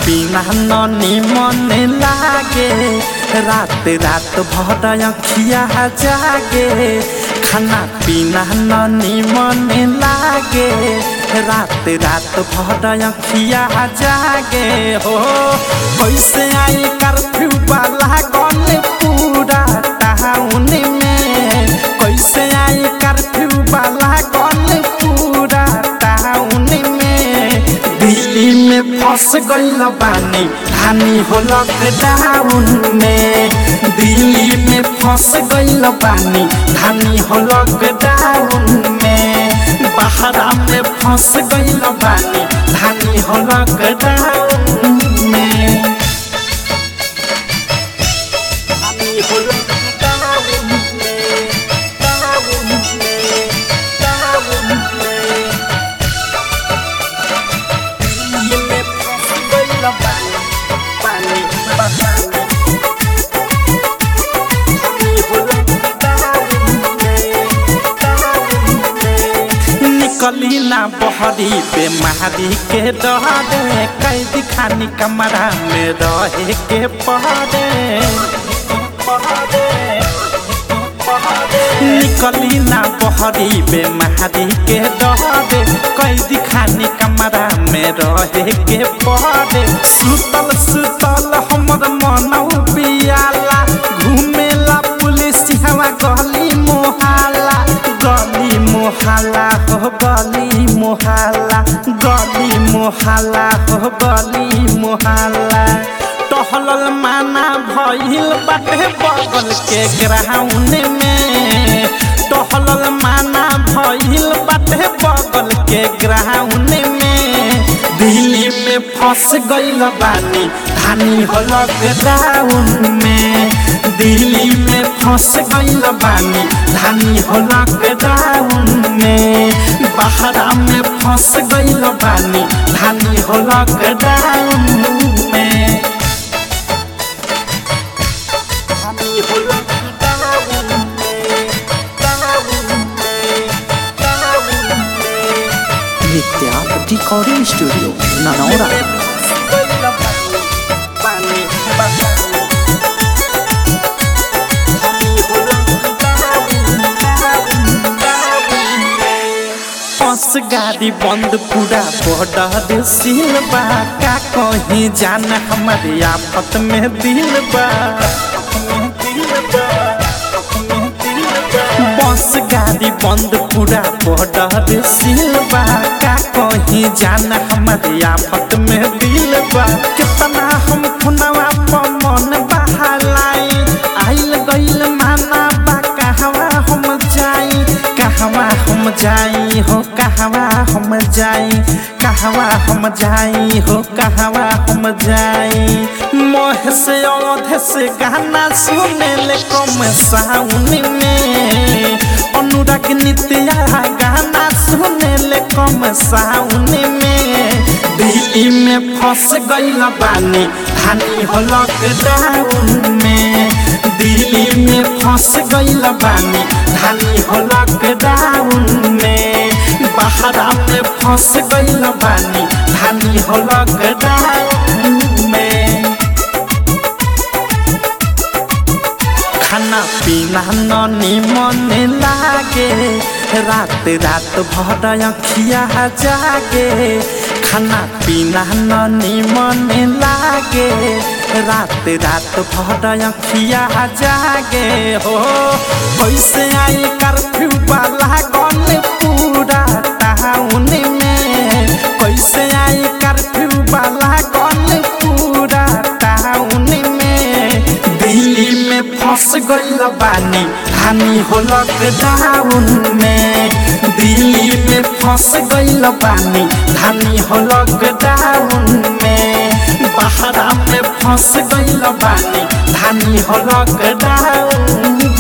पीना ननी मन लागे रात रात भर अखिया जागे खाना पीना ननी मन लागे रात रात भर अखिया जागे हो कैसे आई कर्फ्यू वाला गन पूरा टाउन में कैसे आई कर्फ्यू वाला गन पूरा टाउन में दिल्ली में फंस गइल बानी धानी हो लॉकडाउन में दिल्ली में फंस गइल बानी धानी हो लॉकडाउन में बहरा में फंस गइल बानी धानी हो लॉकडाउन में धानी हो लॉकडाउन में टाउन में दिल्ली में फंस गइल बानी धानी हो निकली ना बहरी पे महारी के डरे कैद खानी कमरा में रहे के पहरे निकली ना बहरी पे महारी के डरे कैद खानी कमरा में रहे के पहरे सुतल सुतल हमर मनौ पियाला घूमेला पुलिस हवा गली मोहल्ला हो गली मोहल्ला हो गली मोहल्ला टहलल माना भइल बाटे बगल के ग्राउंड में टहलल माना भइल बाटे बगल के ग्राउंड में दिल्ली में फंस गइल बानी धानी हो लॉकडाउन में दिल्ली में फंस गइल बानी धानी हो लॉकडाउन में बहरा में फंस गइल बानी धानी हो लॉकडाउन में धानी हो लॉकडाउन में Nitya recording studio Nanaura bus गाड़ी बंद पूरा बॉर्डर सील बा का कहीं जाना हमारे आफत में दिल बा बस गाड़ी बंद पूरा बॉर्डर सील बा का कहीं जाना हमारे आफत में दिल बा कितना हम खुनवा पर मन बहालाई आइल गइल माना बा कहवा हम जाई हो कहवा हम जाई हो कहवा हम जाई मोह से औधे से गाना सुने ले कम साउन में अनुराग नित्या गाना सुने ले कम साउन में दिल्ली में फंस गइल बानी धानी हो लॉकडाउन में दिल्ली में फंस गइल बानी धानी हो लॉकडाउन में बहरा में फंस गइल बानी धानी हो लॉकडाउन में खाना पीना ननी मन लागे रात रात भर अखिया जागे खाना पीना ननी मन लागे रात रात भर अखिया जागे हो कैसे आई कर्फ्यू वाला गन पूरा टाउन में कैसे आई कर्फ्यू वाला गन पूरा टाउन में दिल्ली में फंस गइल बानी धानी हो लॉकडाउन में दिल्ली में फंस गइल बानी धानी हो लॉकडाउन में बहरा में फंस गइल बानी धानी हो लॉकडाउन